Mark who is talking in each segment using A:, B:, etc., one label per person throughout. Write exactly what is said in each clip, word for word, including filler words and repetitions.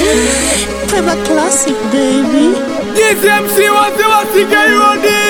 A: Kweba classic baby.
B: This M C wase wasike yodi.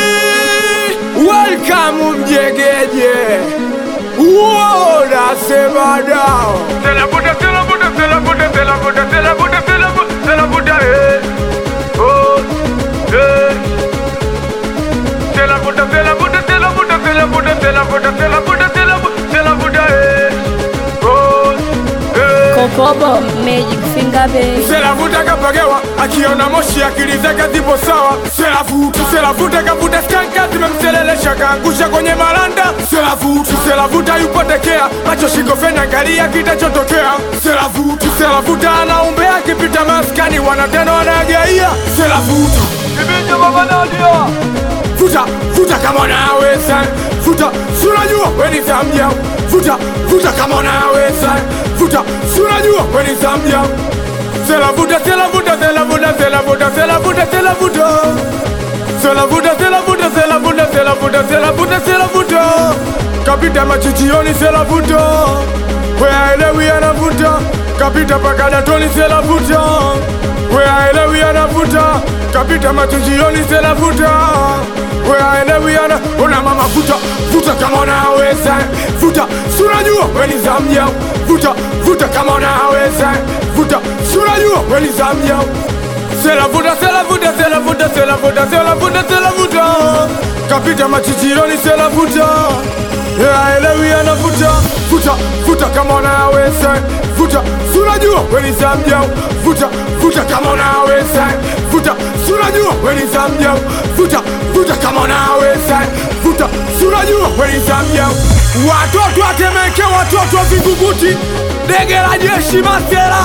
B: Welcome mjegeje. Uoda sema dao. Sela buda sela buda sela buda sela buda sela buda sela buda sela buda eh. Oh eh. Sela buda sela buda sela buda sela buda sela buda sela buda sela buda sela buda eh. Oh eh.
A: Kokobo magic finger baby.
B: Sela vuta kapagewa, akiona moshi akili zake zipo sawa. Sela vuta, sela vuta kavuta skanka zimemselelesha kaangusha kwenye maranda. Sela vuta, sela vuta yupo tekea, macho shiko fena angalia kitachotokea. Sela vuta, sela vuta anaumbea akipita maskani wanatena wanagaia. Sela vuta, ibinja baba Nadia. Vuta, vuta kama unaweza. Vuta, surajua weni zamja. Vuta, vuta kama unaweza. Vuta, surajua weni zamja. Sela vuta, sela vuta, sela vuta, sela vuta, sela vuta, sela vuta. Sela vuta, sela vuta, sela vuta, sela vuta, sela vuta, sela vuta. Kapita machichioni sela vuta. Wea elewi anavuta. Kapita pakadatoni sela vuta. Wea elewi anavuta. Kapita machichioni sela vuta. Wea elewi ana. Una mama vuta, vuta kama unaweza. Vuta, surajua weni zamja. Vuta, vuta kama unaweza. Vuta, surajua weni zamja. Sela vuta, sela vuta, sela vuta, sela vuta, sela vuta, sela vuta. Kapita machichironi sela vuta. Yeah, elewi anavuta. Vuta, vuta kama unaweza. Vuta, surajua weni zamja. Vuta, vuta kama unaweza. Vuta, surajua weni zamja. Vuta, vuta kama unaweza. Vuta, surajua weni zamja. Watoto watemeke, watoto viguguti. Dege la jeshi Masela.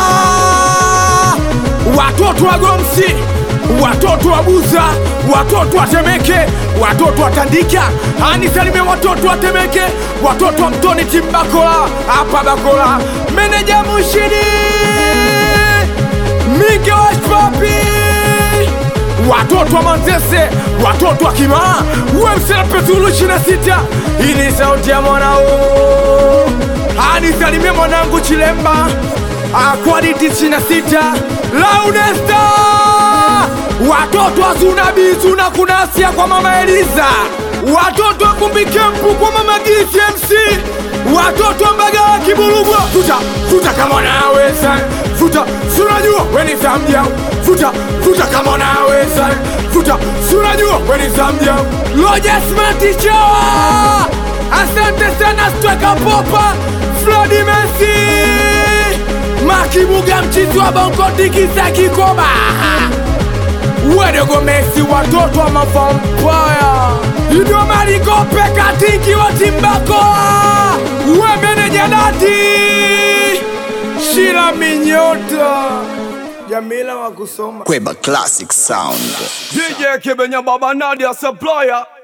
B: Watoto wa Gomsi, watoto wa Buza, watoto wa Temeke, watoto wa Tandika. Anisalime watoto wa Temeke, watoto wa Mtoni Timbakola, hapa Bakola. Meneja Mushidi, Mike Washpapi. Watoto wa Manzese, watoto wa Kimaa, Wemsela Petulu ishirini na sita. Hii ni sauti ya mwanao. Anisalime mwanangu Chilemba, Aquality ishirini na sita. Launesta. Watoto wa Zunabi, Zuna Kunasia kwa mama Eliza. Watoto wa Kumbikempu kwa mama Gisi M C. Watoto wa Mbagala Kiburugwa. Vuta, vuta kama unaweza. Vuta, surajua weni zamja. Vuta, vuta kama unaweza. Vuta, surajua weni zamja. Loja Smarty Chowa. Asante sana Stweka Popa. Flodi Messi. Makibuga mchizi wa Bongo Digisa Kikoba. Wedogo Messi watoto wa mavampaya. Ido Mariko Peka Tiki wa Timbakoa. We meneja Dati Shira Minyota Jamila wa kusoma
C: Kweba classic sound.
B: D J Kibenya Baba Nadia supplier.